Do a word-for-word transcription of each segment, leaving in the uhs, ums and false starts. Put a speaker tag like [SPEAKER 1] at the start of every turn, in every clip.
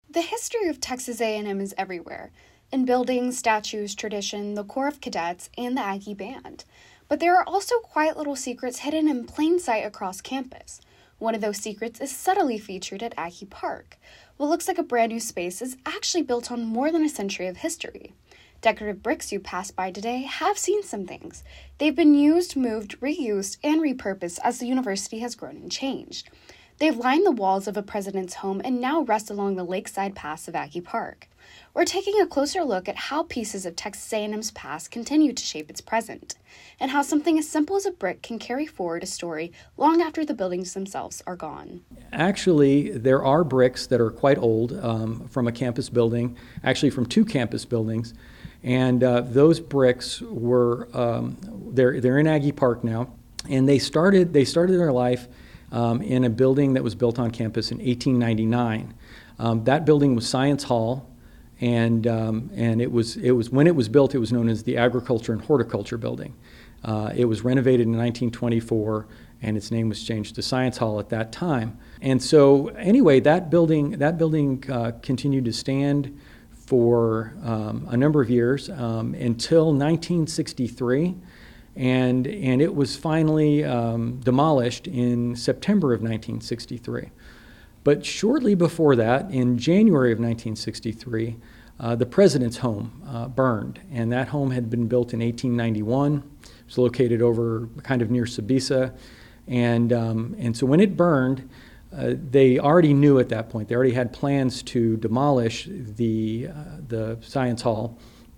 [SPEAKER 1] The history of Texas A and M is everywhere, in buildings, statues, tradition, the Corps of Cadets, and the Aggie Band. But there are also quiet little secrets hidden in plain sight across campus. One of those secrets is subtly featured at Aggie Park. What looks like a brand new space is actually built on more than a century of history. Decorative bricks you pass by today have seen some things. They've been used, moved, reused, and repurposed as the university has grown and changed. They've lined the walls of a president's home and now rest along the lakeside paths of Aggie Park. We're taking a closer look at how pieces of Texas A and M's past continue to shape its present, and how something as simple as a brick can carry forward a story long after the buildings themselves are gone.
[SPEAKER 2] Actually, there are bricks that are quite old um, from a campus building, actually from two campus buildings, and uh, those bricks were, um, they're, they're in Aggie Park now, and they started, they started their life Um, in a building that was built on campus in eighteen ninety-nine. Um, that building was Science Hall, and um, and it was it was when it was built, it was known as the Agriculture and Horticulture Building. Uh, it was renovated in nineteen twenty-four, and its name was changed to Science Hall at that time. And so, anyway, that building that building uh, continued to stand for um, a number of years um, until nineteen sixty-three. And, and it was finally um, demolished in September of nineteen sixty-three. But shortly before that, in January of nineteen sixty-three, uh, the president's home uh, burned. And that home had been built in eighteen ninety-one. It was located over kind of near Sabisa. And, um, and so when it burned, uh, they already knew at that point, they already had plans to demolish the, uh, the Science Hall.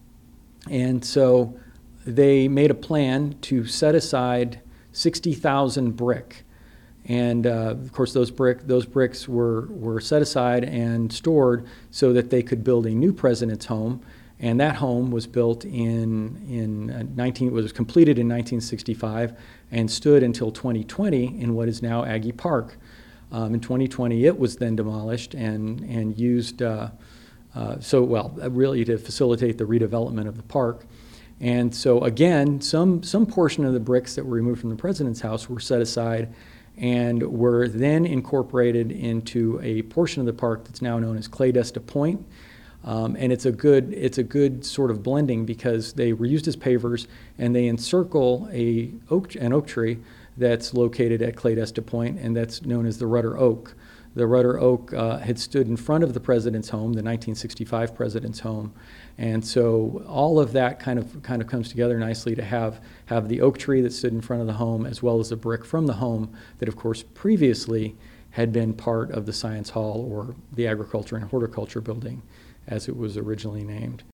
[SPEAKER 2] And so they made a plan to set aside sixty thousand brick. And uh, of course those brick those bricks were, were set aside and stored so that they could build a new president's home. And that home was built in, in uh, nineteen was completed in nineteen sixty-five and stood until twenty twenty in what is now Aggie Park. Um, in twenty twenty it was then demolished and, and used, uh, uh, so well, really to facilitate the redevelopment of the park. And so again, some, some portion of the bricks that were removed from the president's house were set aside and were then incorporated into a portion of the park that's now known as Claytesta Point. Um, and it's a good, it's a good sort of blending because they were used as pavers and they encircle a oak, an oak tree that's located at Claytesta Point, and that's known as the Rudder Oak. The Rudder Oak uh, had stood in front of the president's home, the nineteen sixty-five president's home. And so all of that kind of kind of comes together nicely to have, have the oak tree that stood in front of the home as well as a brick from the home that, of course, previously had been part of the Science Hall or the Agriculture and Horticulture Building as it was originally named.